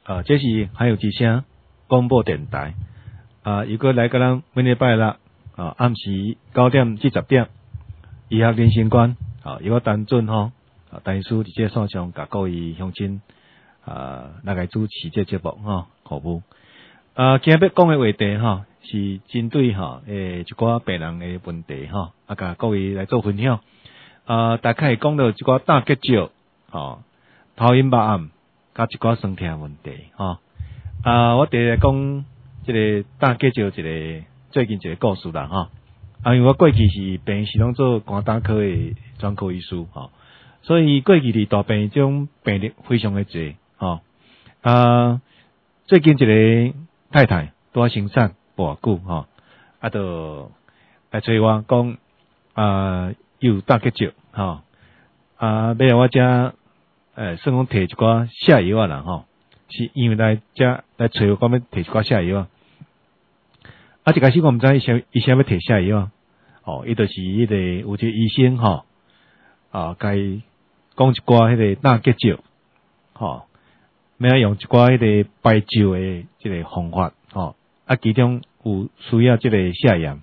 这是还有之声广播电台如果来个咱每礼拜六暗时9点至10点，医学人生观由我陈准陈医师伫这线上甲各位乡亲来主持这节目服务。今日要讲的话题是针对一寡病人的问题甲各位来做分享。大概讲到一寡胆结石头晕目暗甲一寡酸痛问题我第一来讲这个胆结石一个最近一个故事啦因为我过去是病院是拢做肝胆科的专科医师所以过去伫大病院这种病例非常的多最近一个太太拄生产无偌久就来找我讲有胆结石要来我遮算讲摕一寡下药啦是因为来遮来找我讲要摕一寡下药一开始我毋知伊啥要摕下药伊就是迄个有一个医生甲伊讲一寡迄个胆结石要用一寡迄个排咒的即个方法其中有需要即个下药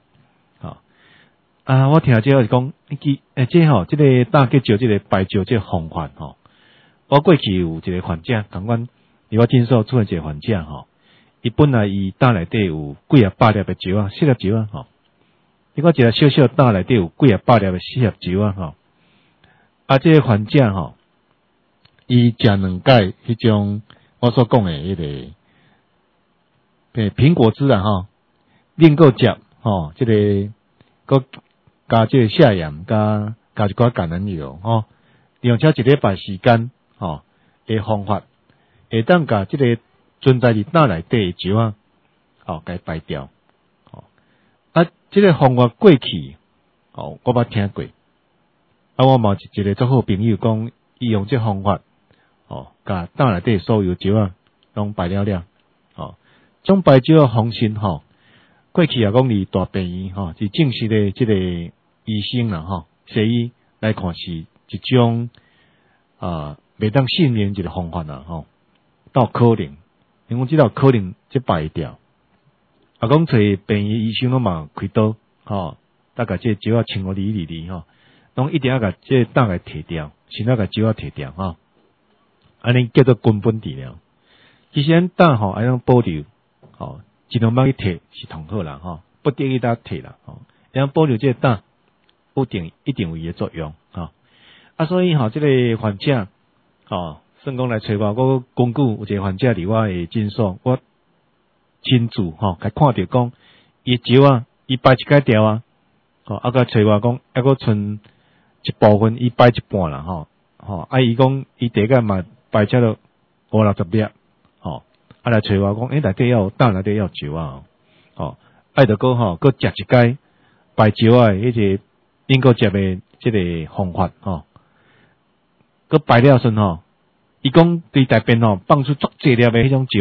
我听这我是讲这个胆结石这个排咒这个方法我过去有一个患者同阮伫我诊所出现一个患者伊本来伊胆内底有几啊百粒的石4粒石你看一个小小胆内底有几啊百粒的4粒石这个患者伊食2盖迄种我所讲的迄个苹果汁另个食这个佮加这个下盐加一寡橄榄油用这一礼拜时间的方法会当甲这个存在伫胆内底的石甲伊排掉这个方法过去我捌听过我嘛一个足好朋友讲伊用这方法甲胆内底所有石拢排了这种排石的方式过去也讲伫大病院是正式的这个医生啦西医来看是一种袂当信任一个方法啦到可能因为这道可能这排掉讲找病院医生拢嘛开刀大概这石清互理拢一定要甲这胆给摕掉先甲石摕掉安尼叫做根本治疗。其实咱胆爱用保留尽量莫去摕是同好啦不得已当摕啦要保留这个胆一定有伊的作用所以这个患者算讲来找我根据有一个患者伫我的诊所我亲自甲看到讲伊石伊排一解掉甲找我讲还佫剩一部分伊排一半啦伊讲伊第一个嘛排出了50-60粒来找我讲内底要胆内底要石就佫食一解排石的迄个应该食的即个方法佫排了顺伊讲对大便放出足济粒的迄种石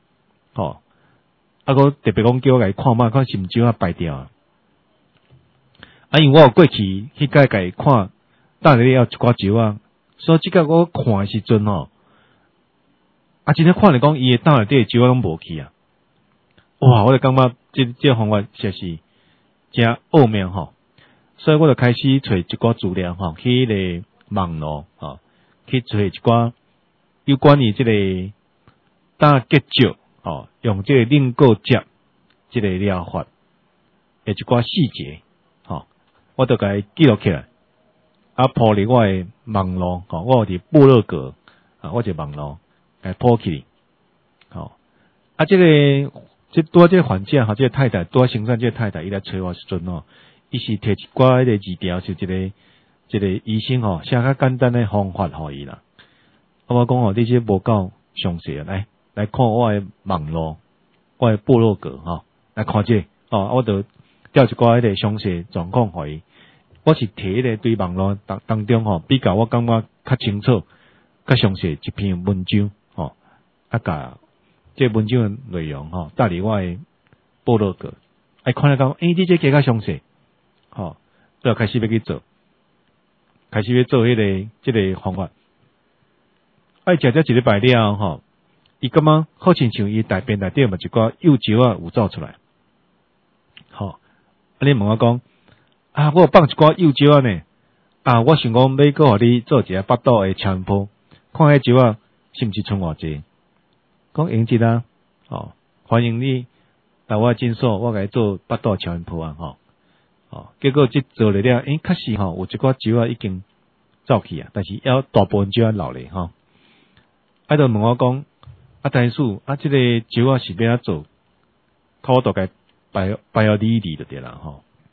佫特别讲叫我甲伊看看是毋是石排掉因为我有过去去甲伊看胆内底要一寡石所以即个我看的时阵真正看来讲伊的胆内底的石拢无去哇我就感觉这个方法实是真奥妙所以我就开始找一寡资料去迄个网络去找一寡有关于这个胆结石用这个另个接这个疗法的一寡细节我都甲伊记录起来铺伫我的网络我有伫部落格我一个网络铺起这个患者这个太太拄生产这个太太伊来找我时阵伊是摕一寡迄个字条是一个医生写较简单的方法互伊啦我讲你这无够详细来看我的网络我的部落格来看这我就调一寡迄个详细状况互伊我是摕迄个对网络当中比较我感觉较清楚较详细一篇文章甲这文章的内容带入我的部落格看了讲你这加较详细就开始要去做迄个这个方法食这一礼拜了伊感觉好亲像伊大便内底嘛一寡幼石仔有走出来。好，你问我讲我有放一寡幼石仔呢，我想讲要搁互你做一个腹肚的超音波，看迄石仔是毋是剩偌济？讲英吉啦，欢迎你来我诊所，我甲你做腹肚超音波结果即做了，确实有一寡石仔已经走去啊，但是要大部分石仔留咧就问我讲但是即个石仔是要做，我大概拜要理就对啦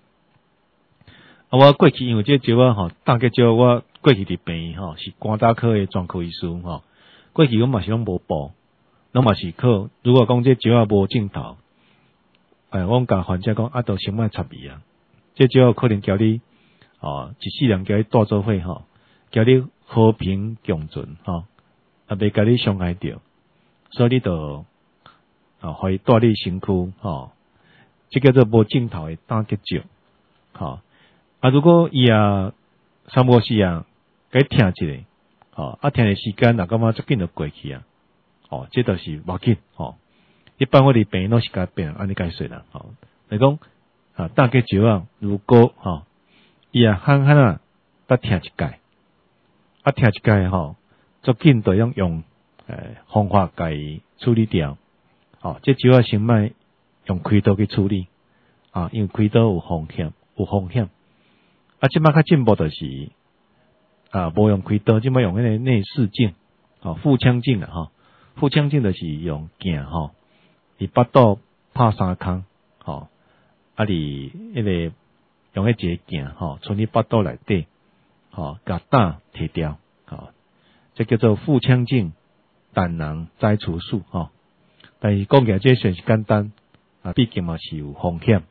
我过去因为这石仔大结石，我过去伫病院是肝胆科的专科医师过去我嘛是拢无报，拢嘛是靠如果讲这石仔无镜头，我甲患者讲就先莫插伊啊，这石仔可能叫你一世人叫你带做伙叫你和平共存袂甲你伤害着，所以你就互伊带你身躯这叫做无镜头的胆结石如果伊三无事该听一下听的时间感觉足紧就过去这就是无紧一般我哋病人拢是甲病安尼解说啦来讲胆结石如果伊憨憨得听一届听一届足紧就用方法甲伊处理掉这石仔先莫用开刀去处理因为开刀有风险即摆较进步就是无用开刀，即摆用迄个内视镜腹腔镜腹腔镜就是用镜伫腹肚拍3空伫迄个用迄一个镜从你腹肚内底甲胆摕掉这叫做腹腔镜胆囊摘除术但是讲起来这算是简单毕竟嘛是有风险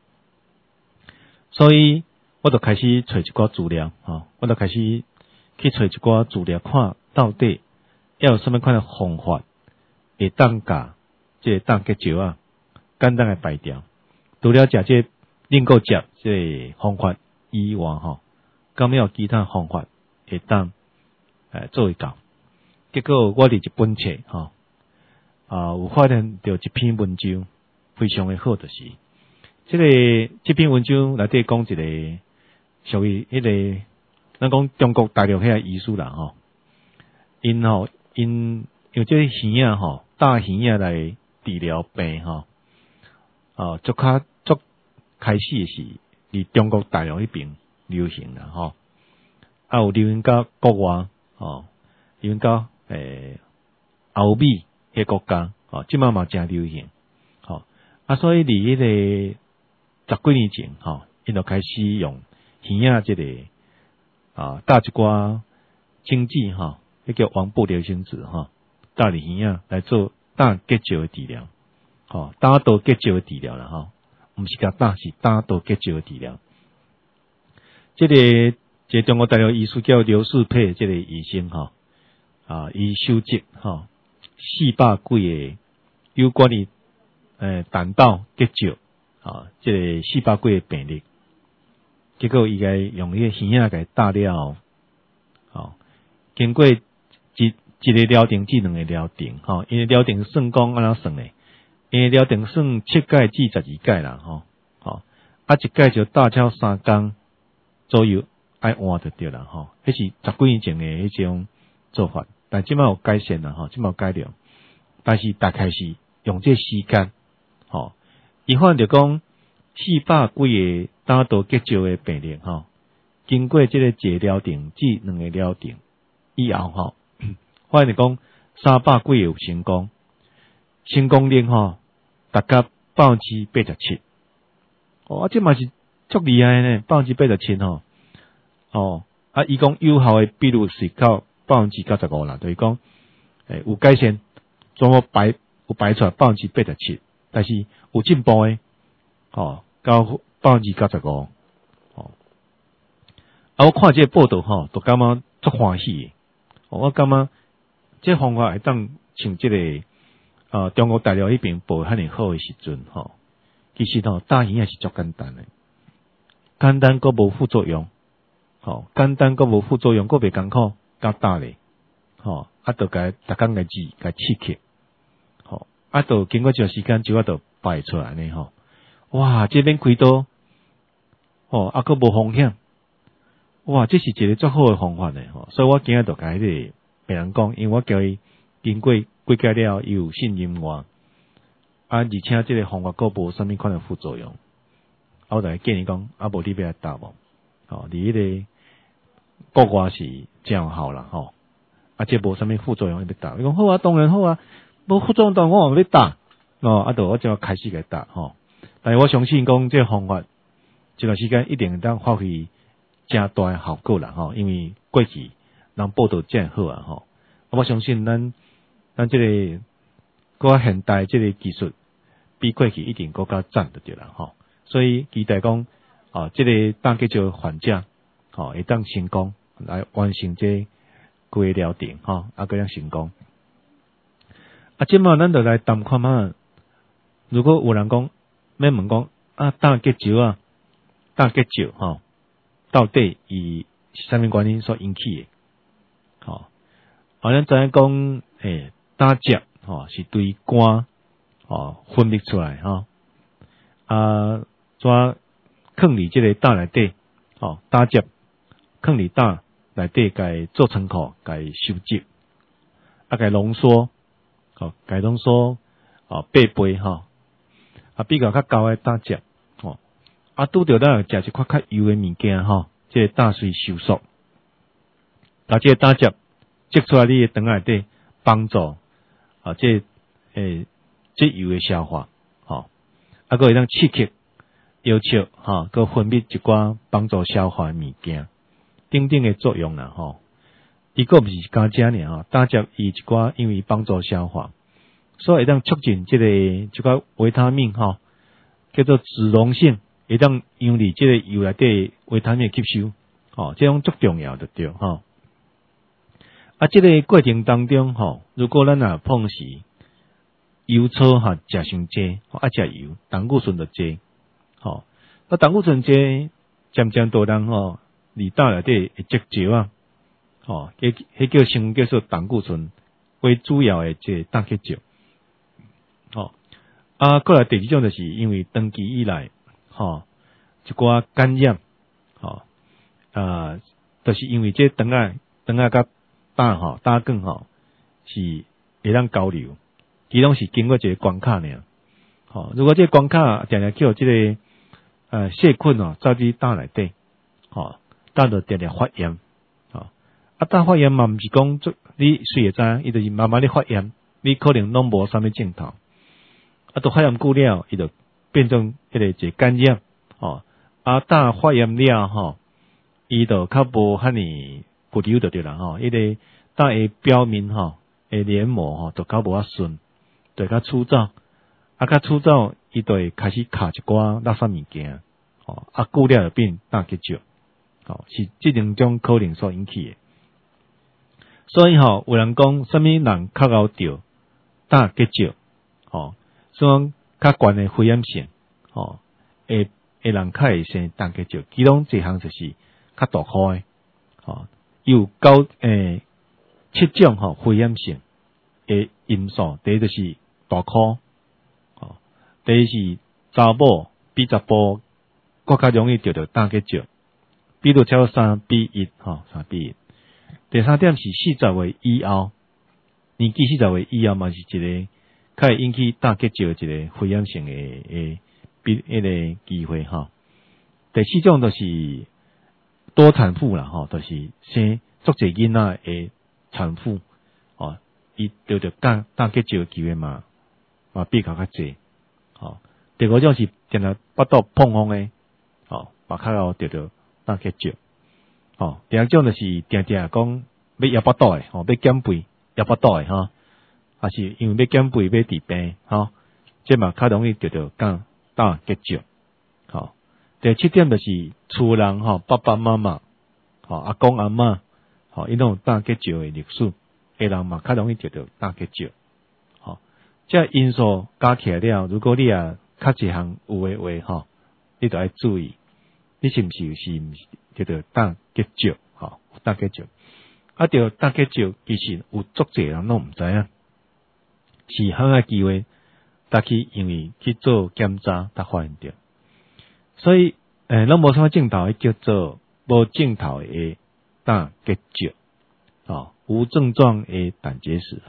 所以我就开始找一寡资料我就开始去找一寡资料，看到底要有什么款的方法会当甲这个胆结石简单的排掉。除了食这能够食这个方法以外敢有其他方法会当做会到。结果我伫一本册有发现到一篇文章非常的好，就是这篇文章内底讲一个属于迄个咱讲中国大陆遐医术啦因用这鱼大鱼来治疗病足开始是伫中国大陆迄边流行啦有流行到国外流行到欧美迄国家即摆嘛真流行所以伫迄个10几年前因就开始用鱼这个搭一寡经济迄叫王部流星子搭入鱼来做胆结石的治疗胆道结石的治疗啦毋是甲胆是胆道结石的治疗。这个中国大陆医术叫刘世佩这个医生伊收集400几个有关于胆道结石这个400几个病例，结果伊个用迄个鱼给搭了经过一个疗程至2个疗程因为疗程算讲安怎算呢？因为疗程算7届至12届啦一届就大超3天左右爱换就对啦迄是10几年前的迄种做法，但即摆有改善啦即摆有改良，但是大概是用这时间伊发现着讲400几个胆道结石的病例经过这个一个疗程至2个疗程以后发现讲300几个有成功，成功率达到87%这嘛是足厉害呢，87%伊讲有效的比率是到95%啦，就是讲有改善，全部有排出来87%，但是有进步的到95%我看这个报道都感觉足欢喜的我感觉这方法会当像这个中国大陆迄边报遐尼好的时阵其实打鱼也是足简单的，简单佫无副作用简单佫无副作用，佫袂艰苦，加打咧就甲逐工甲刺激啊，都经过一段时间就就摆出来呢吼。哇，这边开刀，哦，啊，佫无风险，哇，这是一个最好的方法呢吼。所以我今日就甲迄个病人讲，因为我叫伊经过过界了，伊有信任我，而且这个方法佫无啥物款的副作用。我就建议讲，无你要来打无？哦，你迄个国外是这样好啦吼，这无啥物副作用要打。伊讲好啊，当然好啊，无副作用当然我也要打。哦，我就开始给打吼。但是我相信讲这个方法，这段时间一定当发挥正大的效果啦吼，因为过去人报道真好啊吼。我相信咱这个搁现代这个技术比过去一定更加赞得对啦吼。所以期待讲这个大结石患者会当成功来完成这规疗程吼，个样成功。即马咱就来谈看嘛。如果有人讲，要问讲大结石到底以啥物原因所引起的？咱知影讲，大结是对肝分泌出来怎放伫即个胆内底大结放伫胆内底，甲做仓库，甲收集，甲浓缩，甲浓缩八倍比较较高的大结拄着咱食一块较油的物件即个胆水收缩，即个大结积出来你的肠内底，帮助即油的消化佫会当刺激腰鞘佫分泌一寡帮助消化的物件，等等的作用啦伊佫毋是干这尔大结伊一寡因为帮助消化，所以会当促进即个一寡维他命叫做脂溶性，会当用伫即个油内底维他命吸收这种足重要的对即个过程当中如果咱若碰时油粗食伤济食油，胆固醇就济胆固醇济渐渐多人伫胆内底会积石迄叫成叫做胆固醇为主要的即个胆结石过来第二种就是因为长期以来一寡感染就是因为这肠仔甲胆管是会当交流，其拢是经过一个关卡尔如果这个关卡常常叫这个细菌走伫胆内底胆就常常发炎胆发炎嘛毋是讲你随会知，伊就是慢慢咧发炎，你可能拢无啥物症头都发炎久了，伊就变成迄个一个感染胆发炎了伊就较无遐尼固流就对啦迄个胆的表面的黏膜就较无啊顺，就较粗糙较粗糙，伊就会开始卡一寡垃圾物件久了就变胆结石是这两种可能所引起的。所以有人讲什么人较熬着胆结石所以较悬的肺炎性会人较会生胆结石，其中一项就是较大颗的有7种肺炎性的因素，第一就是大颗第二是查某比查甫更较容易得到胆结石，比如超过3比13比1。第三点是40岁以后，年纪40岁以后嘛是一个较会引起胆结石的一个肺炎性的迄个机会第四种就是多产妇啦就是生足侪囡仔的产妇伊得到胆结石的机会嘛比较济第五种是定定腹肚膨风的嘛较有得到胆结石第二种就是定定讲要压腹肚的要减肥压腹肚的还是因为要减肥要治病这嘛较容易得到胆结石第七点就是厝人爸爸妈妈阿公阿嬷伊拢有胆结石的历史的人嘛较容易得到胆结石这因素加起来了，如果你较一项有的话你就要注意你是毋是得到胆结石胆结石得胆结石其实有足侪人拢毋知影，是很个机会搭去因为去做检查，才发现着。所以，咱无啥镜头，叫做无镜头的胆结石，无症状的胆结石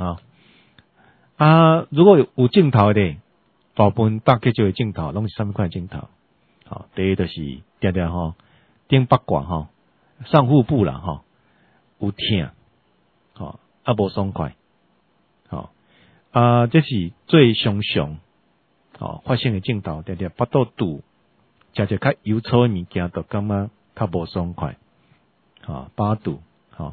如果有镜头的，大部分胆结石的镜头，拢是什么款镜头？第一就是定定顶八卦上腹部啦有痛无爽快这是最常发生的症头，定定腹肚肚食较油粗的物件，就感觉较无爽快饱肚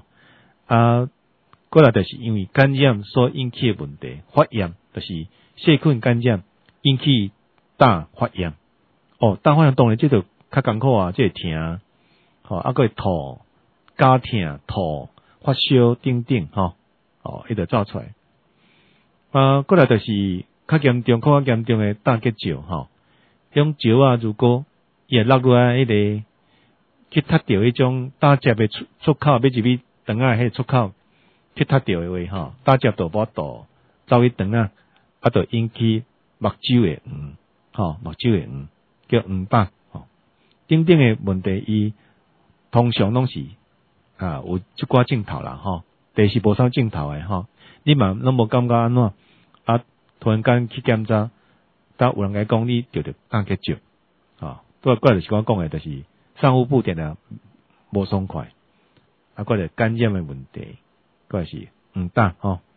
过来就是因为感染所引起的问题，发炎就是细菌感染引起胆发炎。胆发炎当然这就较艰苦这会疼还会吐、加疼、吐、发烧等等伊就走出来。过来就是较严重、较严重的胆结石迄种石如果伊会落入来去踢到迄种胆汁的出口，要入去肠迄出口去踢到的话胆汁就无倒走去肠就引起目睭的黄目睭的黄叫黄斑等等的问题，伊通常拢是有即寡镜头啦第是无啥镜头的你嘛拢无感觉安怎突然间去检查，有人来讲你得胆结石过来就是我讲的，就是上腹部定无爽快过来感染的问题，过来是黄疸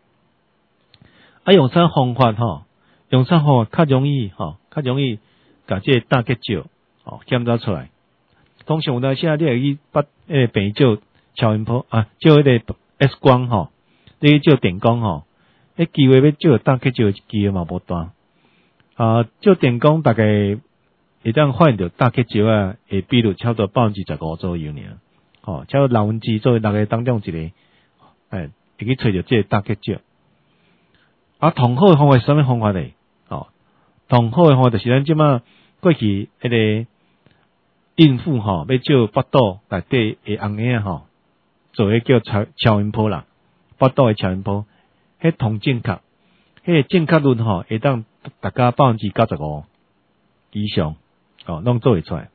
用啥方法用啥方法较容易甲这胆结石检查出来。通常有当时你会去把病照超音波照迄个 X 光你去照电光机会要照胆结石的机会嘛无大照电光大概会当发现到胆结石的比率差不多 15% 左右尔差不多6%左右大概当中一个会去找到这个胆结石同好的方法是什么方法呢？同好的方法就是咱即马过去迄个孕妇要照腹肚内底的红影做迄叫超音波啦，腹肚的超音波，迄同正确，迄正确率会当大家 95% 以上拢做会出来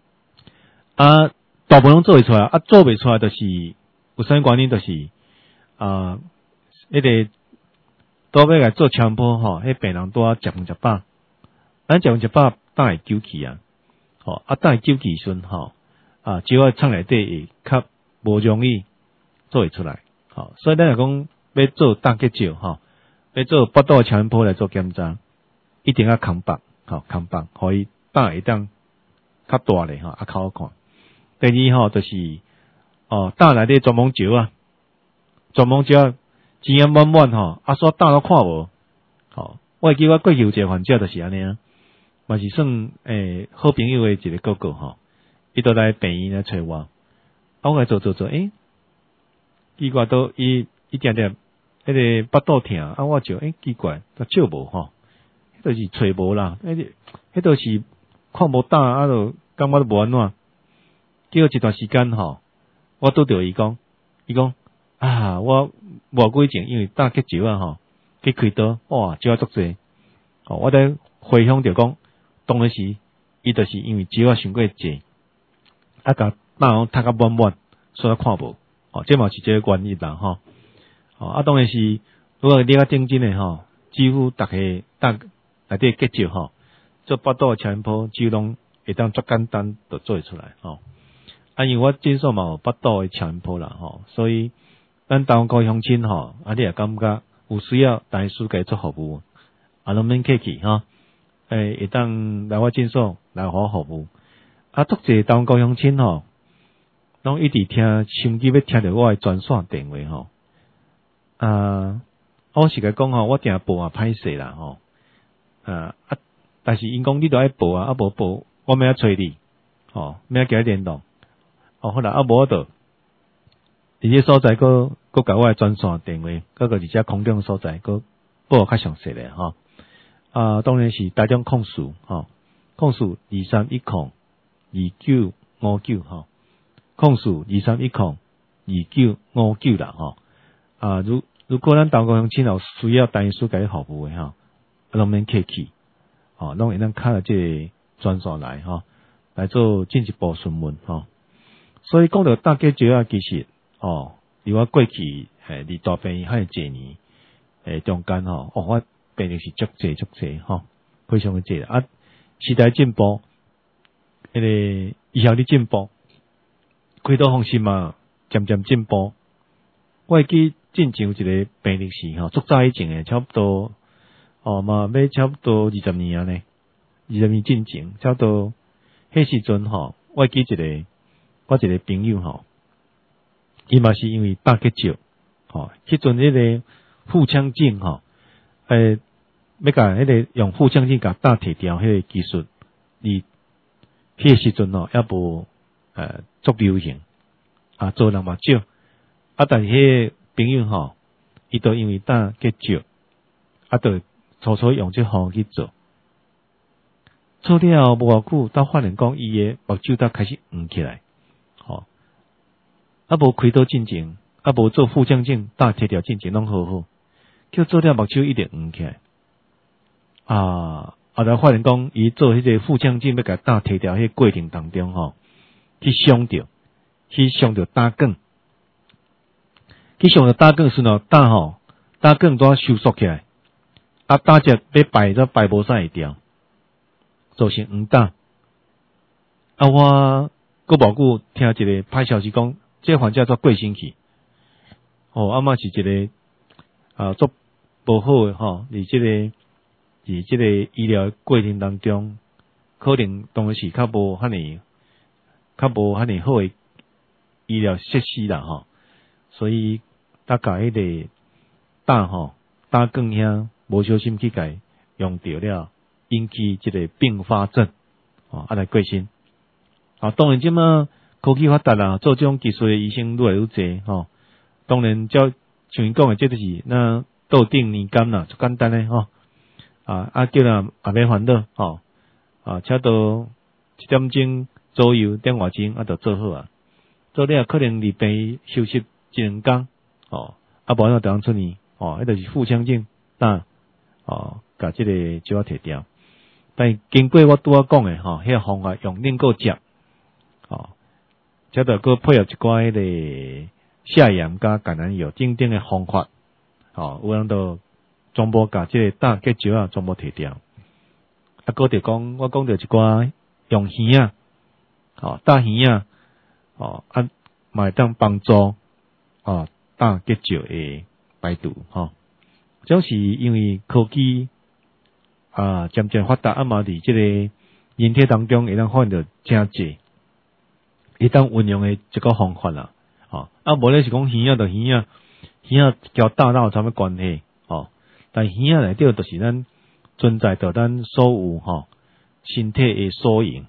大部分拢做会出来做袂出来就是有啥原因，就是迄个都要来做超音波迄病人多100%，咱100%胆会揪起胆会揪起时阵只要肠内底会较无容易做会出来所以咱来讲要做胆结石要做腹肚的超音波来做检查，一定要空白互伊胆会当较大咧较好看。第二就是胆内底全部石全部石钱啊满满煞胆都看无我会记我过去有一个患者就是安尼嘛是算好朋友的一个哥哥伊都来病院来找我我来做奇怪都伊定定迄个腹肚疼我就奇怪都照无迄就是找无啦迄都是看无胆就感觉都无安怎叫一段时间我拄着伊讲我无几前因为胆结石去开刀石足济我在回想着讲当然是伊就是因为石伤过济甲胆踢较满满所以看无这嘛是这个原因啦当然是如果你较认真的几乎逐个胆内底结石做腹肚的超音波几乎拢会当足简单就做会出来因为我诊所嘛有腹肚的超音波啦所以咱台湾高乡亲你也感觉有需要大师给做服务拢免客气会当来我诊所来互我服务足济台湾高乡亲拢一直听心机要听着我的专线电话我是甲讲我定报歹势啦但是因讲你都爱报无报我要找你要甲你联络好啦无我就伫这所在佫甲我的专线电话佫而且空中所在佫报较详细咧当然是台中控诉控诉23102959控诉23102959啦如果咱台湾乡亲有需要单医师甲你服务的拢免客气，拢会当敲即个专线来来做进一步询问所以讲到大结石其实离我过去离大病还济年中间我病历是足济非常的济时代进步，迄个医学的进步，开刀方式嘛渐渐进步。我会记进前有一个病历是足早以前的，差不多嘛要差不多20年啊呢，20年进前，差不多迄时阵我会记我一个朋友伊嘛是因为大结石迄阵迄个腹腔镜要甲迄个用腹腔镜甲大摕掉迄个技术，伊迄个时阵也无足流行做人嘛少但是迄个朋友伊都因为大结石就初初用这方去做了无偌久，到发现讲伊的目睭才开始黄起来无开刀进前无做腹腔镜大摕掉进前拢好，叫做了目睭一直黄起来后来发现讲伊做迄个腹腔镜要甲大摕掉迄个过程当中去伤着胆管，去伤着胆管时胆管都收缩起来胆汁要排都排无啥会掉，造成黄疸我过无久听一个歹消息讲这个患者做过身去嘛是一个做无好的伫这个医疗过程当中，可能当然是较无遐尼好的医疗设施啦所以甲迄个胆管遐无小心去甲用着了，引起这个并发症来过身当然即马科技发达啦，做这种技术的医生愈来愈济当然像因讲的，这就是那斗顶年金啦，就简单的叫人也免烦恼差不多1点钟左右电话钟就做好做了可能礼拜休息1-2天无就当出院迄就是腹腔镜甲这个就摕掉。但经过我拄仔讲的迄个方法用另个接才着搁配合一寡迄个下盐加橄榄油等等的方法有人就全部甲这个胆结石全部摕掉搁着讲我讲着一寡用鱼大鱼嘛会当帮助胆结石的排毒这是因为科技渐渐发达嘛伫这个人体当中会当发现到真济会当运用的一个方法啦无咧是讲鱼就鱼交胆有啥物关系但鱼内底就是咱存在着咱所有身体的缩影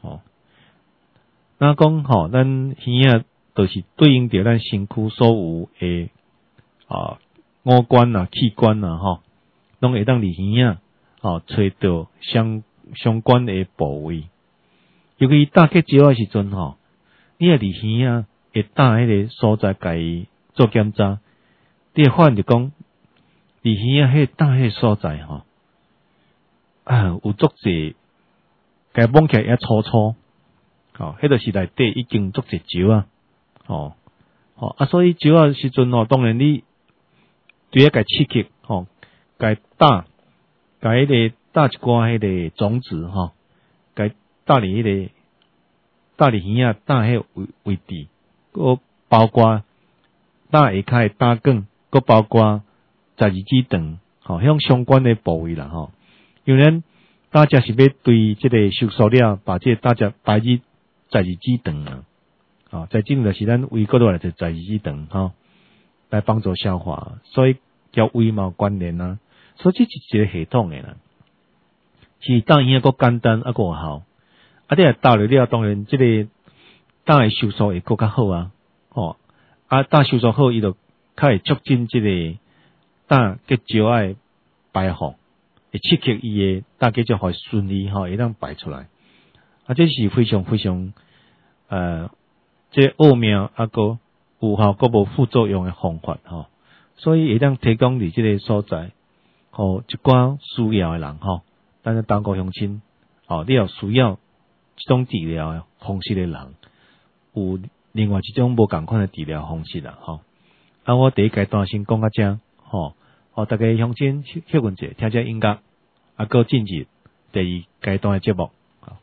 那讲咱鱼就是对应着咱身躯所有的五官器官拢会当伫鱼找到相关的部位，尤其大结石的时阵你也伫鱼会胆迄个所在甲伊做检查，你会发现就讲伫鱼迄胆迄个所在有足济甲摸起来也粗粗迄就是内底已经足济石所以石的时阵当然你对甲刺激甲打迄个打一寡迄个种子甲打伫迄个打伫鱼打迄个位置，佮包括打下骹的胆管，佮包括十二指肠迄种相关的部位啦因为咱大家是要对这个收缩了，把这大家排入十二指肠在指肠就是咱胃骨落来就十二指肠来帮助消化，所以叫胃嘛有关联所以这是一个系统的啦。是胆鱼佫简单佫有效你若打了当然这个胆的收缩会佫较好胆收缩好，伊就较会促进这个胆结石的排放，会刺激伊的胆结石会顺利会当排出来这是非常非常这奥妙佫有效佫无副作用的方法所以会当提供伫这个所在互一寡需要诶人吼，咱咧当个乡亲，你有需要即种治疗诶方式诶人，有另外一种无共款诶治疗方式啦，我第一阶段先讲到这，大家乡亲歇阮者，听者音乐，搁进入第二阶段诶节目。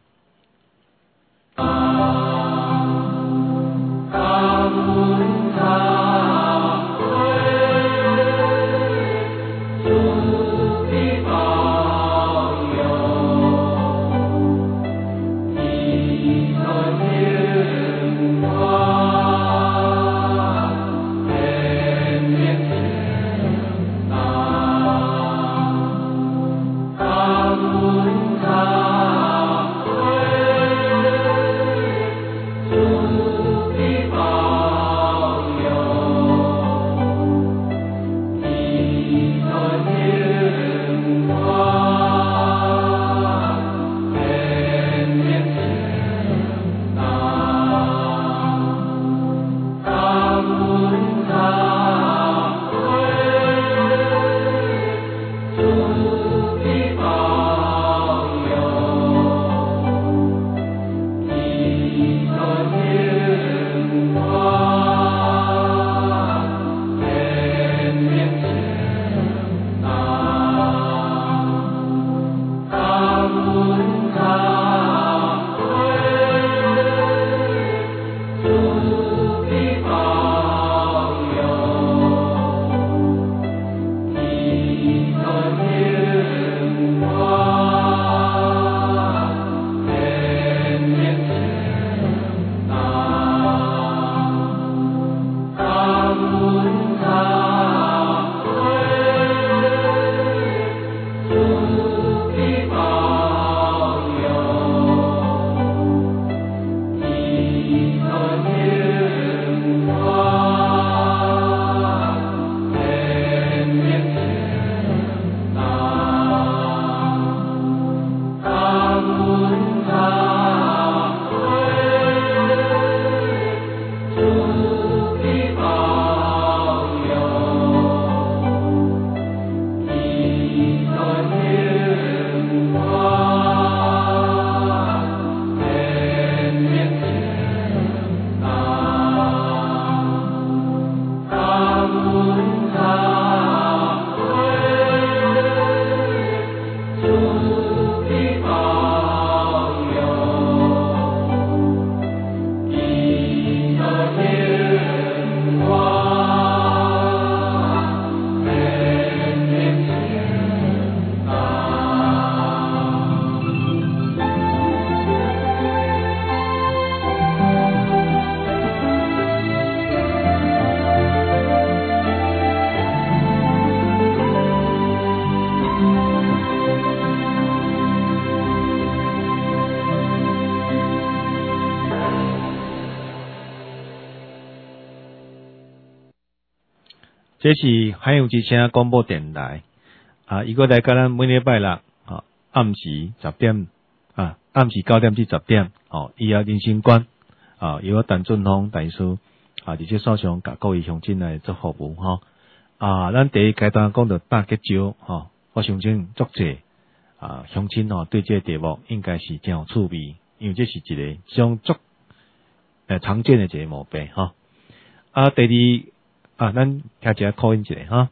这是海洋之声广播电台伊个来甲咱每礼拜六暗时10点暗时9点至10点以后人生观由我陈俊峰大师伫这所上甲各位乡亲来做服务咱第一阶段讲到大结招我相信足济乡亲对这个题目应该是真有趣味，因为这是一个相足常见的一个毛病第二咱听一下call in一下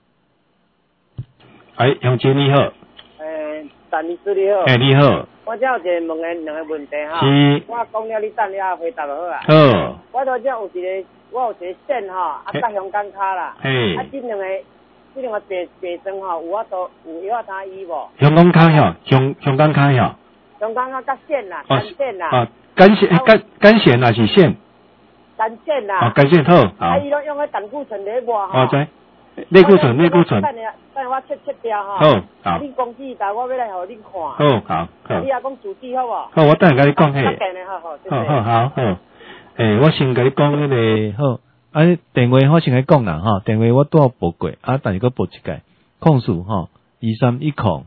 乡亲你好， 陈律师你好， 你好， 我这有一个问的两个问题是， 我讲了你等了回答就好好， 我这有一个线甲香港卡啦，这两个白针有药他医无？ 香港卡香港卡香港卡甲线啦，干线啦， 干线还是线？ 干线啦， 干线好， 伊拢用个胆固醇咧我知，类固醇， 等我切掉好， 你公司但我要来互你看， 好， 你也讲主治好无？ 好，我等下甲你讲嘿， 好， 我先甲你讲迄个好，电话我先甲你讲啦电话我拄报过但是佫报一届，控诉23102959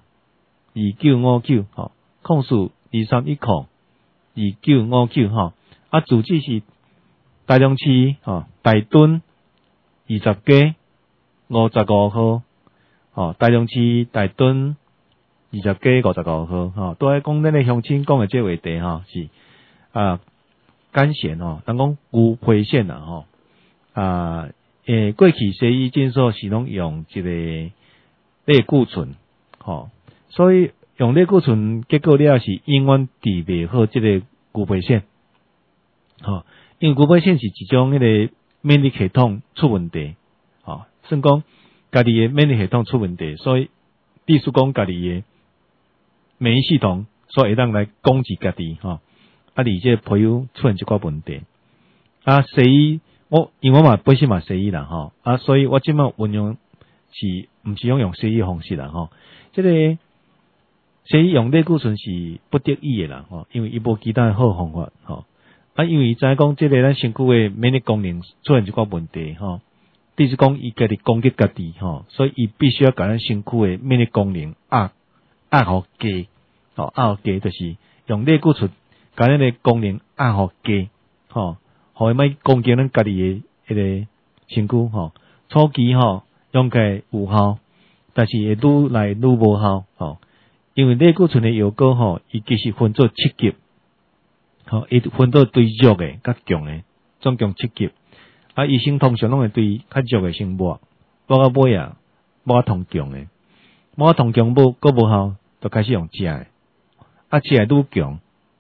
控诉23102929主治是台中市大墩20街55號台中市大墩20加55號，都喺講咱嘅鄉親講嘅這話題是肝癣當講牛皮癣過去西醫診所是攏用一個類固醇，所以用類固醇結果了是永遠治袂好這個牛皮癣，因為牛皮癣是一種迄個免疫系統出問題，算講家己嘅免疫系統出問題，所以意思講家己嘅免疫系統所以會當來攻擊家己，而且皮膚出現一寡問題。西醫因為我嘛本身嘛西醫啦，所以我即馬運用是毋是用西醫方式啦，這個西醫用類固醇是不得已嘅啦，因為伊無其他好方法，因為伊知影講這個咱身軀嘅免疫功能出現一寡問題，意思講伊家己攻擊家己，所以伊必須要甲咱身軀嘅免疫功能壓互低，壓互低就是用類固醇甲咱嘅功能壓互低，互伊莫攻擊咱家己嘅迄個身軀，初期用起來有效，但是會愈來愈無效，因為類固醇嘅藥膏伊其實分做7級，伊分做對弱嘅較強嘅，總共7級。醫生通常攏會對較弱嘅先抹到尾啊，抹通強嘅，抹通強冇佫無效，就開始用食嘅，食愈強，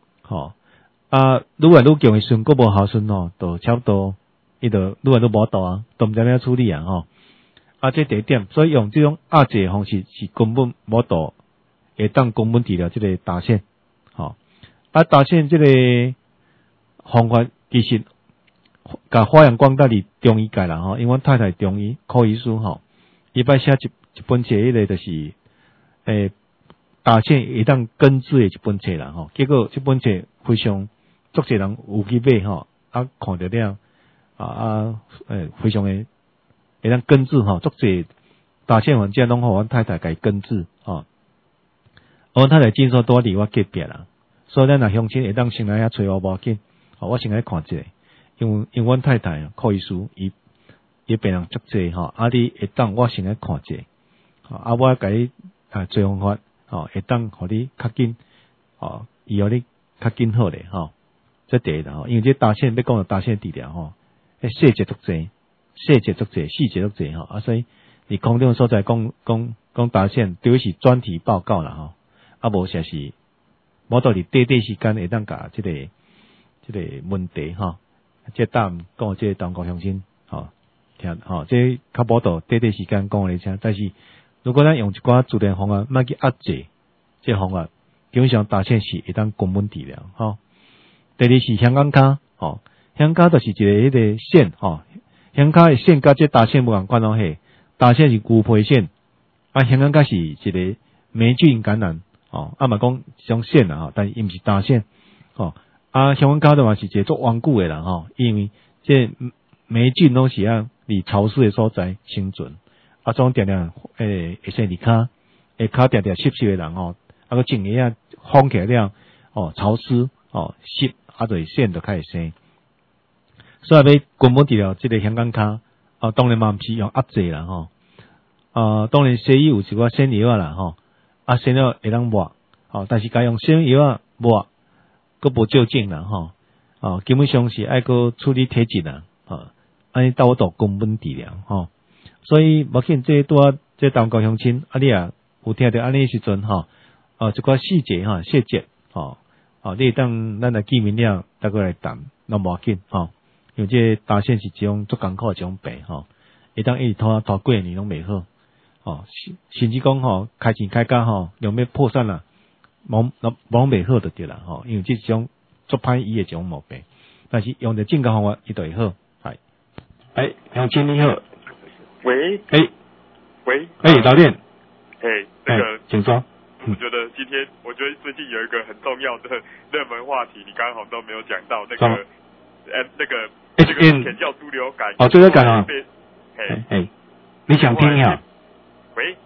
愈來愈強嘅時陣佫無效時陣就差不多，伊就愈來愈無度都毋知影處理這第一點，所以用這種壓制嘅方式是根本無度會當根本治療這個大癣，大癣這個方法其實甲發揚光大佇中醫界啦，因為阮太太中醫科醫師，伊捌寫一本冊，迄個就是大癣會當根治的一本冊啦，結果這本冊非常足儕人有去買，看着了非常的會當根治，足儕大癣患者攏互阮太太甲伊根治，阮太太診所拄佇我隔壁啦，所以咱若鄉親會當先來遐找我無要緊，我先來看一下。因為阮太太科醫師伊病人足濟，你會當我先來看一下，我甲你做方法，會當互你較緊，伊互你較緊好咧，這第一啦，因為這大癣要講到大癣治療，細節足濟，細節足濟，所以你空中所在講大癣，對是專題報告啦，無實是無道理短時間會當甲這個問題，這答講這當國鄉親，聽，這較無度短時間講嚟聽，但是如果咱用一寡自然方法，莫去壓制，這方法基本上大癣是會當根本治療，第二是香港腳，香港就是一個迄個癣，香港嘅癣甲這大癣無共款係，大癣是牛皮癣，香港腳是一個霉菌感染，嘛講一種癣啦，但是伊毋是大癣，香港腳的話是一個足頑固的啦，因為這霉菌攏是離潮濕的所在生存，總定定會生佇骹，骹定定濕濕的人，個種嘢風起來了，潮濕，濕，就癣就開始生。所以要根本治療這個香港腳，當然嘛毋是用壓制啦，當然西醫有一寡癣藥啦，癣藥會當抹，但是該用癣藥抹。佫無照證啦，基本上是愛佫處理體質啦，安尼到度根本治療，所以目前這拄這當高鄉親，你也有聽到安尼時陣，一寡細節，你當咱來見面了，再過來談，那無要緊，因為這大癣是一種足艱苦一種病，會當一直拖幾年攏袂好，甚至講開錢開價，用要破產啦。冇袂好就對啦，因為這種足歹醫的一種毛病，但是用着正確方法，伊就會好。係，鄉親你好， 喂，喂， 老練，請說。 我覺得最近有一個很重要的熱門話題，你剛好都沒有講到那個犬教豬流感。 豬流感啊，你想聽呀？ 喂，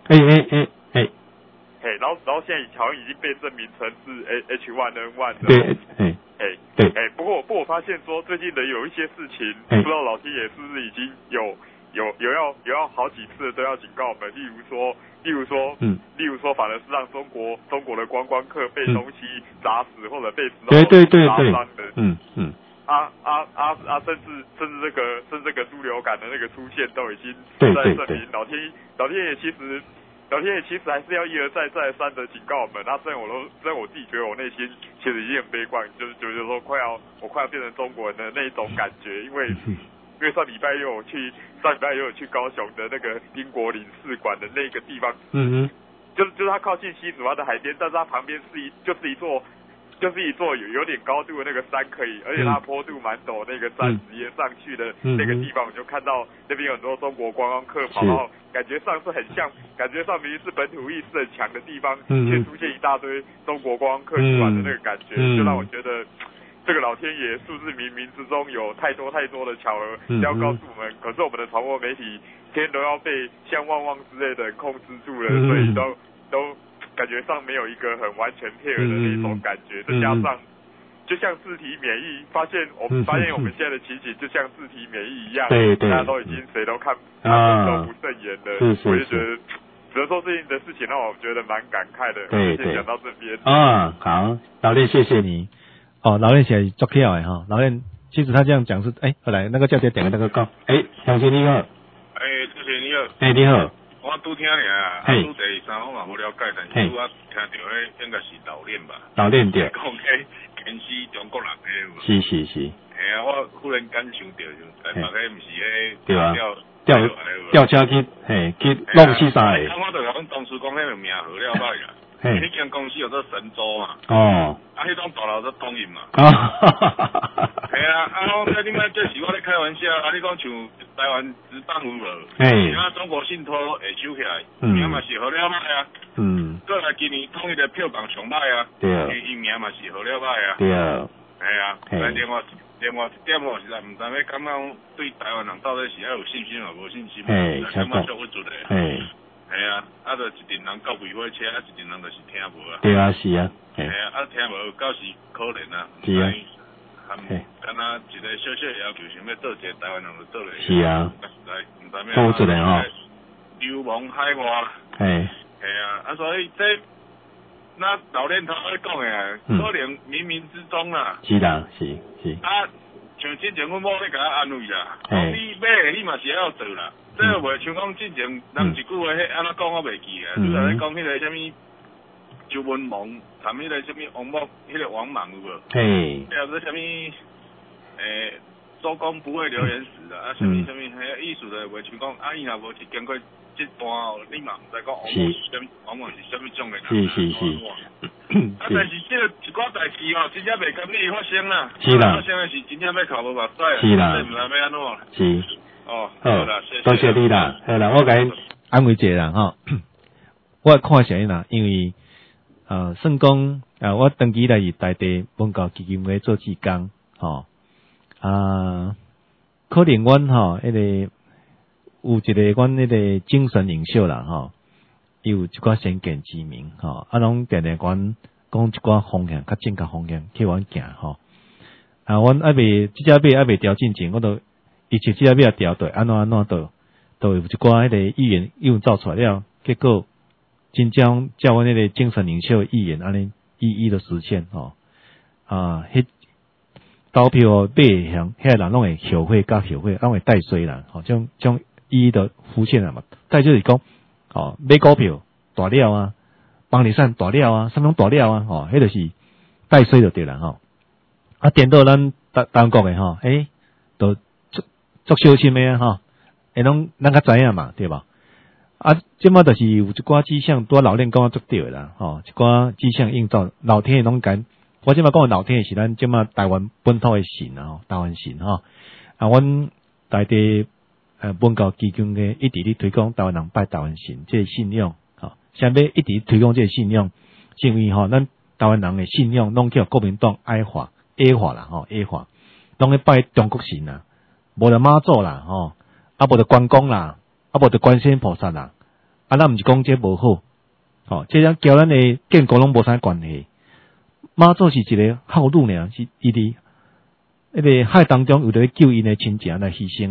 然後現在好像已經被證明成是 H1N1 了。對，不過我發現說最近的有一些事情，不知道老天爺是不是已經有有要好几次都要警告我们，例如说，反而是让中国的观光客被东西砸死或者被石头砸伤的，甚至这个猪流感的那个出现都已经在证明老天爷其实还是要一而再再三的警告我们。虽然我自己觉得我内心其实已经很悲观，就是觉得说我快要变成中国人的那一种感觉，因为上礼拜又有去高雄的那个英国领事馆的那个地方，就是它靠近西子湾的海边，但是它旁边就是一座有点高度的那个山，而且它坡度蛮陡，那个山直接上去的那个地方，我就看到那边有很多中国观光客跑到，感觉上是很像，感觉上明明是本土意识很强的地方，却出现一大堆中国观光客去玩的那个感觉，就让我觉得这个老天爷是不是冥冥之中有太多的巧合要告诉我们，可是我们的传播媒体天天都要被像旺旺之类的人控制住了，所以都感觉上没有一个很完全配合的那种感觉，再加上就像自体免疫，我们发现我们现在的情形就像自体免疫一样，大家都已经谁都看都不顺眼的，我就觉得只能说最近的事情让我觉得蛮感慨的。先讲到这边。 好，老练谢谢你。老练写作票的哈，老练其实他这样讲是，后来那个叫姐点个那个讲，乡亲你好， 主持人你好， 你好， 我拄听尔，拄第三我嘛无了解，但是我听到迄应该是老练吧， 老练对， 讲迄ken西中国人的， 是， 我忽然间想到就，大概毋是迄对啊，吊车去弄死啥的， 我就讲当初讲迄个名号了歹啦。迄间公司叫做神州嘛，迄种大楼做东引嘛，系我你莫这是我咧开玩笑，你讲像台湾职棒有无？中国信托会收起来，名嘛是好了歹啊，过来今年统一的票房上歹啊，伊名嘛是好了歹啊，来另外一点我实在毋知要感觉对台湾人到底是要有信心或无信心，感觉做不出来。就一群人到委会车，一群人就是听无啊。 对啊，是啊。 听无到时可怜啊。 是啊。 敢若一个小小要求，想要做一个台湾人就做咧。 是啊。 毋知做出来吼。 流亡海外。所以这那老练头咧讲诶，可能冥冥之中啦。 是啦，是。 像之前阮某咧甲我安慰啦，你买你嘛是要做啦。这个袂像讲之前人一句话，迄安怎讲我袂记啊。你来讲迄个啥物周文梦，谈迄个啥物王某，迄个王莽有无？还有个啥物周公不会流言死啊，啥物迄意思的袂像讲，伊若无去经过这段你嘛毋知讲王莽是啥物种的人。是。但是这个一寡代志真正袂甘你发生啦。是啦。发生的是真正要靠无目屎啊。是啦。毋知要安怎。是。好啦，多谢你啦。 好啦，我甲你安慰一下啦吼。我看啥啦？因为算讲我长期来在地文教基金会做志工吼。可能阮吼迄个有一个阮迄个精神领袖啦吼，伊有一寡先见之明吼，拢定定阮讲一寡方向较正确方向去阮行吼。阮即只马未调进前，我都伊即只马调对安怎都有一寡迄个意言造出来了，结果真正叫阮迄个精神领袖意言安尼一一的实现吼。迄投票买向遐人拢会后悔甲后悔，拢会带衰啦吼，将一一的浮现了嘛。再就是讲买股票大了啊，房地产大了啊，什么拢大了啊，迄就是带衰就对啦吼。颠倒咱中国诶吼，都足小心诶吼，拢咱较知影嘛，对吧？即马就是有一寡迹象，拄老练讲足对诶啦吼，一寡迹象映照老天爷拢敢。我即马讲老天爷是咱即马台湾本土诶神啊，台湾神吼。阮在地文教基金嘅一直咧推广台湾人拜台湾神这个信仰，想要一直推广这个信仰，是因为咱台湾人诶信仰拢叫国民党矮化啦矮化，拢咧拜中国神啦，无就妈祖啦无就关公啦，无就观世音菩萨啦，咱毋是讲这无好，这样交咱诶建国拢无啥关系。妈祖是一个孝女呢，是伊伫迄个海当中有咧救因诶亲情来牺牲，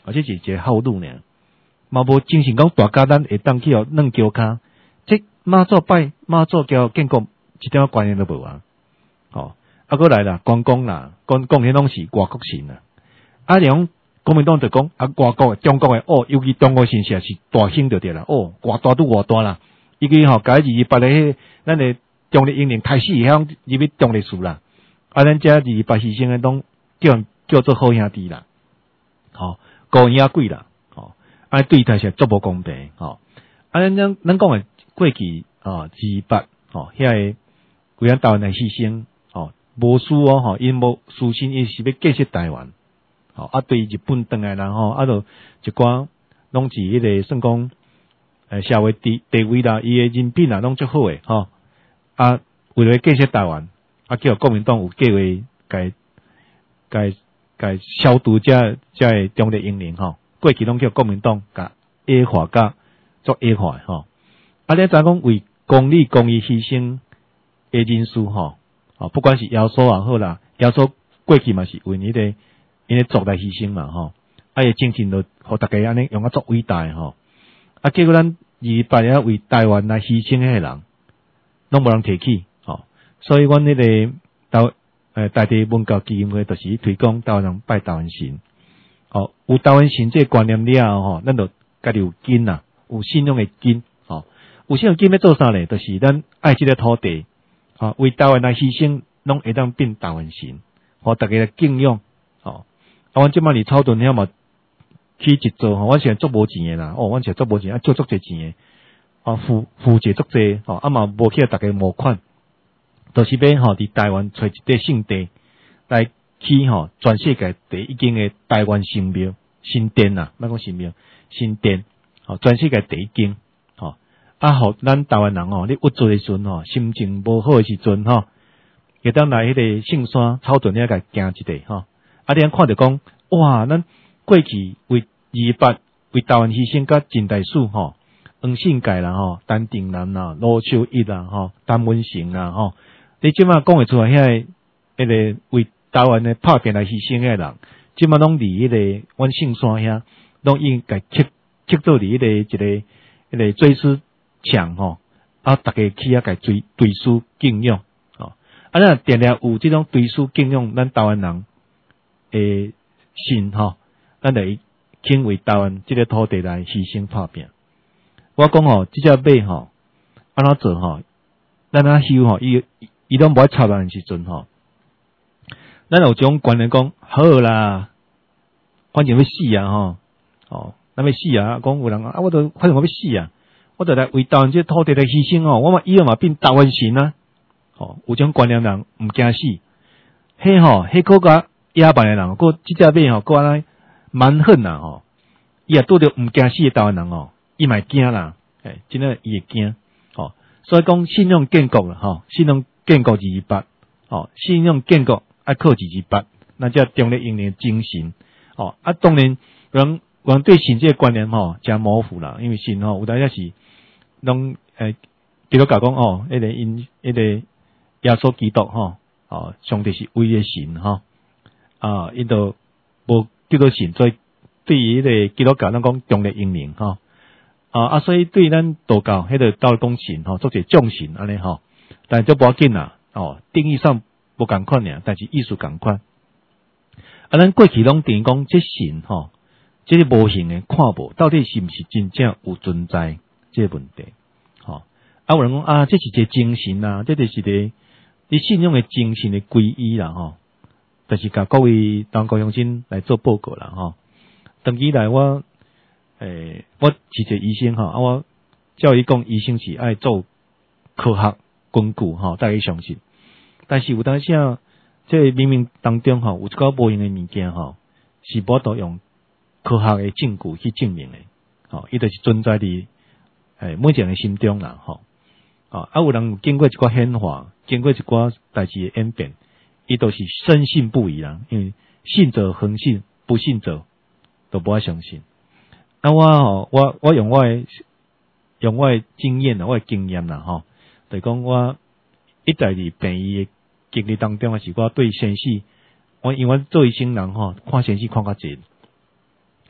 这是一个好路呢，嘛无精神讲大家咱会当去哦弄桥骹，这妈祖拜妈祖交建国一点关系都无啊，过来啦，关公啦，讲迄拢是外国神啦，两国民党就讲外国中国的尤其中国神社是大兴就对啦，偌大都偌大啦，伊个甲228个咱的中立英灵开始向入去中立树啦，咱遮228牺牲的拢叫做好兄弟啦，高野贵啦，对待是足无公平，咱讲的过去228遐个规咱台湾的牺牲，无输因无私心，伊是要建设台湾，对日本转来人就一寡拢是迄个算讲社会地位啦，伊的人品啦拢足好诶，为了建设台湾，叫国民党有计划该消毒遮的中立英灵过去拢叫国民党甲A化甲做 A 化你知讲为公理公义牺牲的人数不管是耶稣也好啦，耶稣过去嘛是为因个族来牺牲嘛伊精神就互大家安尼用作伟大结果咱228为台湾来牺牲迄个人，拢无人提起所以阮迄个大地文教基金会就是推广台湾人拜台湾神有台湾神这个观念了后咱就家己有根啦，有信仰的根有信仰根要做啥咧？就是咱爱这个土地为台湾来牺牲，拢会当变台湾神，互大家来敬仰阮即摆伫草屯遐嘛去一做阮现在足无钱诶啦阮现在足无钱足侪钱诶付者足侪嘛无去大家募款，就是要伫台湾找一块圣地来起全世界第一间诶台湾神庙神殿啦，莫讲神庙神殿全世界第一间互咱台湾人你郁卒诶时阵心情无好诶时阵会当来迄个圣山草屯遐甲行一下你看着讲哇，咱过去为228为台湾牺牲甲真大事黄信介啦陈定南啦罗秀一啦陈文成啦你即摆讲会出来遐迄个为台湾的拍拼来牺牲诶人，即摆拢伫迄个阮圣山遐，拢已经甲刻做伫迄个追思墙大家去甲追思敬仰咱定定有即种追思敬仰咱台湾人诶神咱就肯为台湾即个土地来牺牲拍拼。我讲即只马安怎做咱修伊拢无爱插人时阵咱有种观念讲好啦，反正要死啊咱要死啊，讲有人我都反正我要死啊，我就来为台湾即个土地来牺牲我嘛以后嘛变台湾神啊有种观念人毋惊死，迄个甲野蛮诶人，即只马个安尼蛮狠啦伊也拄着毋惊死诶台湾人伊嘛惊啦，真诶伊会惊所以讲信仰建国啦信仰建国228信仰建国爱靠228，那叫中立英灵精神当然人对神这个观念真模糊啦，因为神有当时是拢基督教讲迄个因迄个耶稣基督上帝是唯一神因都无叫做神，所以对于迄个基督教咱讲中立英灵所以对咱道教迄个道讲神做者众神安尼但是都无要紧啦定义上无共款尔，但是意思共款咱过去拢定讲这神这个无形的看无到底是毋是真正有存在这个问题有人讲这是一个精神啊，这就是一个你信仰的精神的皈依啦就是甲各位当高乡亲来做报告啦长期来我是一个医生我照伊讲医生是爱做科学根据大家相信，但是有当时这明明当中有一个无用的物件是无法度用科学的证据去证明的伊就是存在伫每一个人心中啦有人有经过一寡显化，经过一寡代志的演变，伊都是深信不疑啦，因为信者恒信，不信者都无爱相信。我用我的经验啦，我的经验啦就是讲我一直伫病医的经历当中是我对生死，因为我做医生人看生死看较济，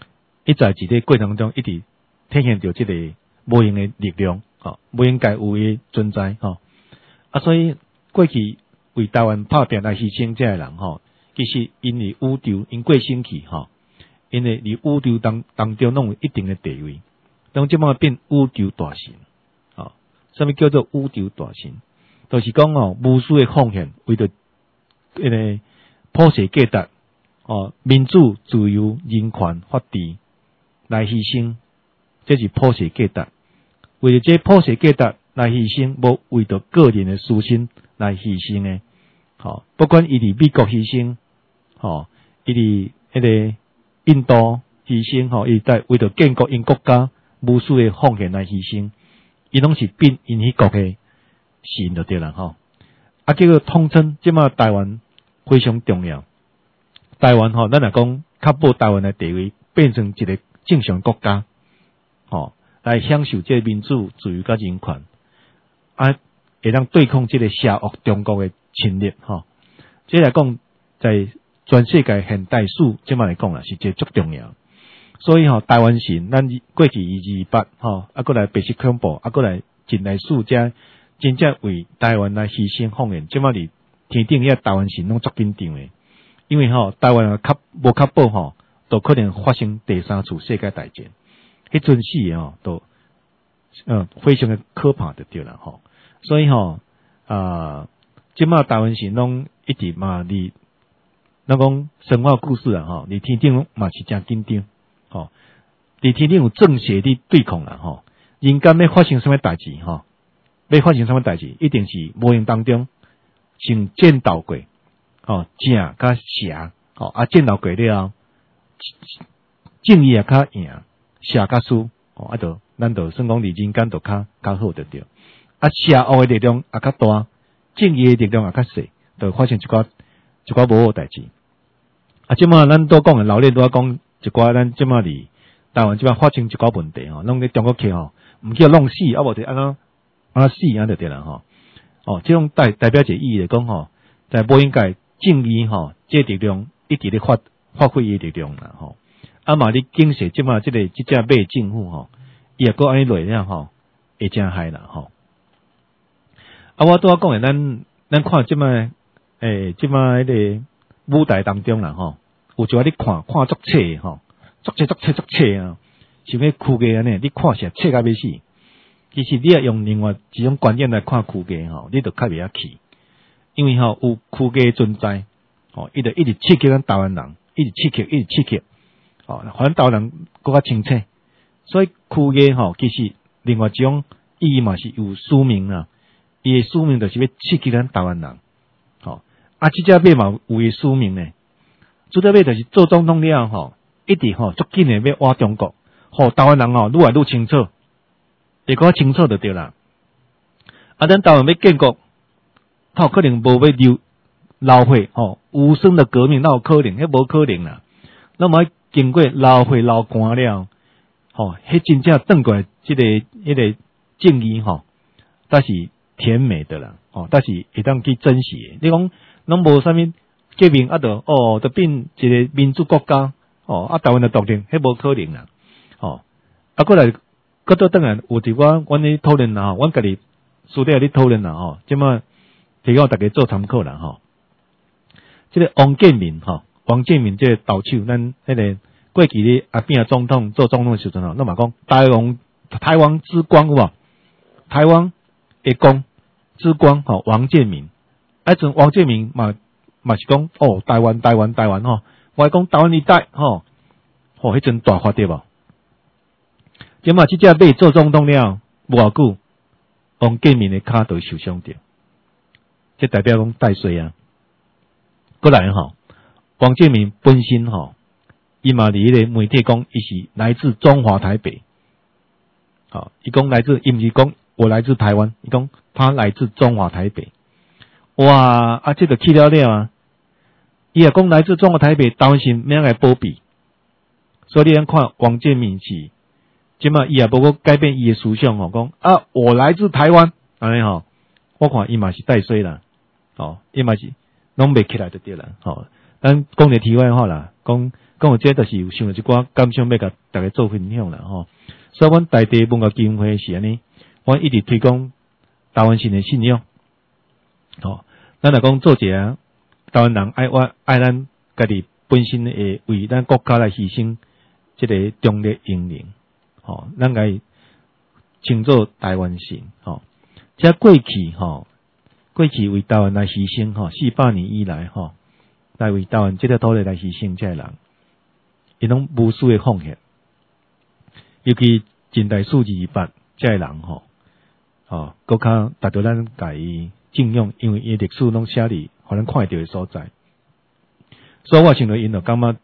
一在这个过程中一直体现着这个无形的力量，无形该有的存在，所以过去为台湾打拼来牺牲这些人，其实因为宇宙因过身去，因为伫宇宙当中拢有一定的地位，当即马变宇宙大神，什么叫做宇宙大神？就是讲无私的奉献，为着普世价值，民主、自由、人权、法治来牺牲，这是普世价值。为了这普世价值来牺牲，无为着个人的私心来牺牲的。不管伊伫美国牺牲，伊伫个印度牺牲，伊在为着建国因国家无私的奉献来牺牲，伊拢是变因迄国的神就对啦，叫做统称，即马台湾非常重要。台湾咱来讲，确保台湾的地位变成一个正常国家，来享受这民主、自由甲人权，会当对抗这个邪恶中国的侵略，这来讲，在全世界现代史即马来讲啦，是一个足重要。所以台湾神，咱过去228，过来白色恐怖，过来近代史遮真正为台湾来牺牲奉献，即马伫天顶遐台湾神拢足紧张的，因为台湾无确保都可能发生第三次世界大战，迄阵死都非常的可怕的对啦，所以即马台湾神拢一直嘛伫咱讲神话故事啊，伫天顶嘛是真紧张，伫天顶有正邪的对抗啦，人间要发生什么代志要发生什么代志，一定是无形当中先战斗过，正甲邪，战斗过了后，正义也较赢，邪较输，就咱就算讲伫人间就较好得着，邪恶的力量也较大，正义的力量也较小，就发生一寡无好代志。即马咱都讲的老练都讲一寡，咱即马伫台湾即马发生一寡问题拢伫中国去毋叫弄死，无就安死就对啦即种代表一个意义来讲在无应该正义这力量一直咧发挥伊力量啦嘛你警示即马即只马政府伊也搁安尼落了会真害啦我拄仔讲的咱看即马即马迄个舞台当中啦有一寡你看足册足册啊，像迄躯架安尼，你看是册甲要死。其实你要用另外一种观念来看躯架你就较袂晓去，因为有躯架存在伊就一直刺激咱台湾人，一直刺激互咱台湾人更较清楚。所以躯架其实另外一种意义嘛是有使命啦，伊的使命就是要刺激咱台湾人即只马嘛有伊使命呢，这只马就是做总统了一直足紧的要挖中国，台湾人愈来愈清楚。会较清楚就对啦。咱台湾要建国，有可能无要流血无声的革命，哪有可能？迄无可能啦。那么经过流血流汗了，迄真正转过来迄个正义但是甜美的啦，但是会当去珍惜的。你讲拢无啥物革命就变一个民主国家台湾的独立，迄无可能啦。过来。搁倒转来，有伫阮咧讨论啦，阮家己私底咧讨论啦，即马提供大家做参考啦即个王建民王建民这个导手，咱迄个过去咧阿扁总统做总统的时阵那嘛讲台湾之光有无？台湾的光之光王建民，阵王建民嘛是讲台湾我讲台湾一代迄阵大发对无？即马即只马做总统了，无偌久，王建民的骹就受伤着，这代表讲带衰啊。过来王建民本身伊嘛伫迄个媒体讲，伊是来自中华台北，伊讲伊毋是讲我来自台湾，伊讲他来自中华台北。哇，这个去了啊！伊也讲来自中华台北，台湾是免来保庇，所以你看王建民是。即马伊也无过改变伊的思想讲我来自台湾安尼我看伊嘛是带衰啦伊嘛是拢袂起来就对啦咱讲个题外话啦，讲讲有这就是有想到一寡感想要甲大家做分享啦吼。所以阮在地文化基金会是安尼，阮一直推广台湾性的信仰。咱来讲做一个台湾人爱咱家己本身会为咱国家来牺牲，这个忠烈英灵。咱该称作台湾性。这过去为台湾来牺牲400年以来来为台湾这个土地来牺牲这个人，伊拢无私的奉献。尤其近代史200这个人更较达到咱家己敬仰，因为伊历史拢写伫互咱看到的所在。所以我想到因就感觉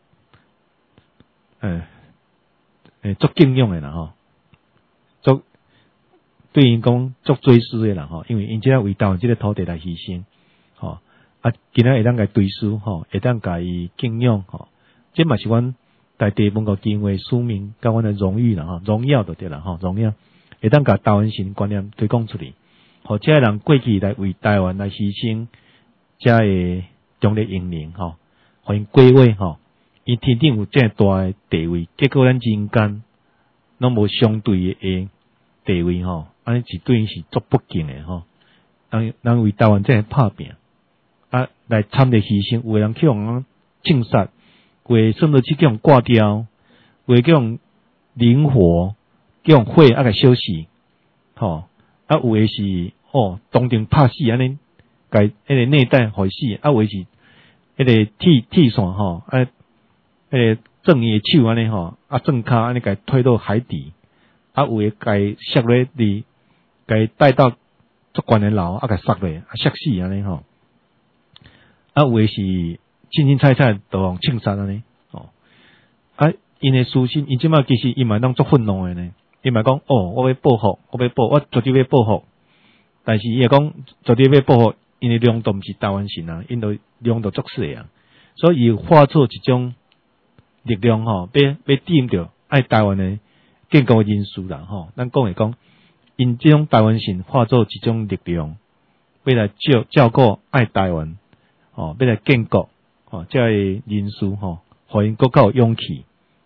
足敬仰的啦足对因讲足追思的啦因为因即个为台湾即个土地来牺牲今仔会当甲追思会当甲伊敬仰这嘛是阮在地文化基金会使命甲阮的荣誉啦荣耀就对啦荣耀会当甲台湾性观念推广出去，这个人过去来为台湾来牺牲，这个忠烈英灵互因归位因天顶有这大的地位，结果咱人间拢无相对的地位安尼是对因是足不敬的人为台湾这样拍拼来惨烈牺牲，有的人去用枪杀，有的甚至去去用挂掉，有的去用灵活，去用火甲烧死有的是当场拍死安尼，甲迄个内带害死，有的是迄个铁线迄个正义的手安尼正骹安尼甲推到海底，有的甲摔落伫，甲带到足悬的楼甲摔落摔死安尼有的是清清菜菜就用枪杀安尼因的私心，因即马其实伊嘛当足愤怒的呢，伊嘛讲我要报复，我绝对要报复，但是伊会讲绝对要报复，因的量度毋是台湾性因都量度足细所以伊化作一种力量要点着爱台湾的建国人士啦咱讲会讲，因这种台湾性化作一种力量，要来照顾爱台湾要来建国这个人士互因更较有勇气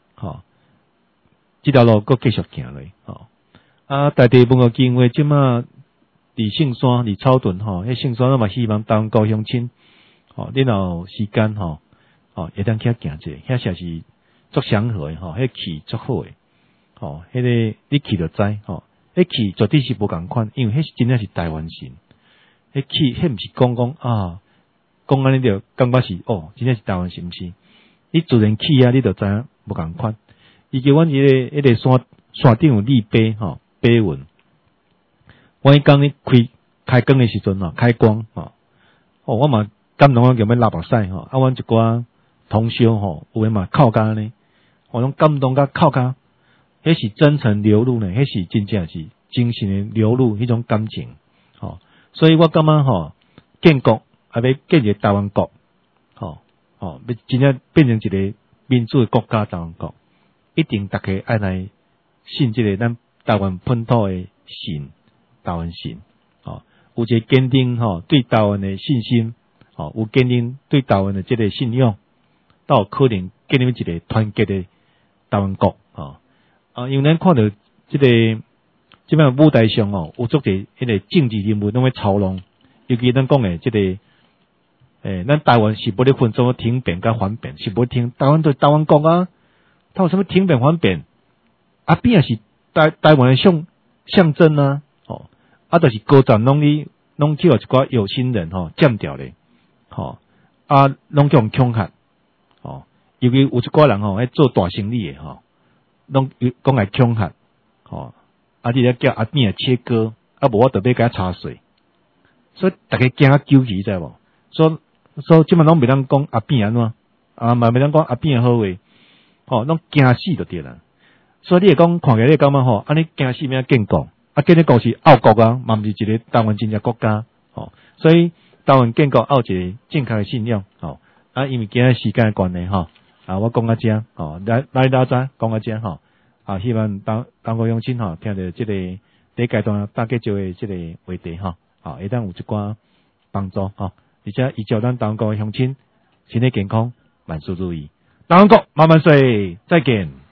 这条路阁继续行落在地文化基金会即马伫圣山伫草屯迄圣山咱嘛希望台湾高乡亲你若有时间会当去行者，遐实是足祥和的迄气足好的迄个你去就知迄气绝对是无共款，因为迄是真正是台湾性，迄气迄毋是讲安尼就感觉是真正是台湾性，毋是你自然气你就知影无共款。伊叫阮迄个山顶有立碑碑文，阮迄工咧开光的时阵开光我嘛感动叫要流目屎阮一寡同修有诶嘛哭甲呢，我拢感动甲哭甲，迄是真诚流露呢，迄是真正是精神的流露，迄种感情所以我感觉建国要建一个台湾国要真正变成一个民主的国家台湾国，一定大家爱来信这个咱台湾本土的神台湾神有一个坚定对台湾的信心有坚定对台湾的这个信仰，才有可能建立一个团结的台湾国因为咱看到这个这摆舞台上有足侪迄个政治人物拢在操弄，尤其咱讲的这个咱台湾是无咧分做挺变甲反变，是无听台湾对台湾国他有什么挺变反变？边也是台湾的象征就是高站拢去互一寡有心人占掉咧拢叫人恐吓尤其有一寡人爱做大生意的拢讲来恐吓你咧叫边切割无我特别甲查税，所以大家惊纠结知无？所以即满拢袂当讲边安怎嘛袂当讲边好话拢惊死就对啦。所以你会讲看起来你感觉安尼惊死要建国建国是傲国嘛毋是一个台湾真正国家所以台湾建国有一个正确的信仰因为今仔时间的关系我讲到这来大家讲到这希望当国乡亲听到这个第一阶段大家就的这个话题会当有一寡帮助而且依照咱当国乡亲身体健康万事如意。 老公，慢慢睡，再见。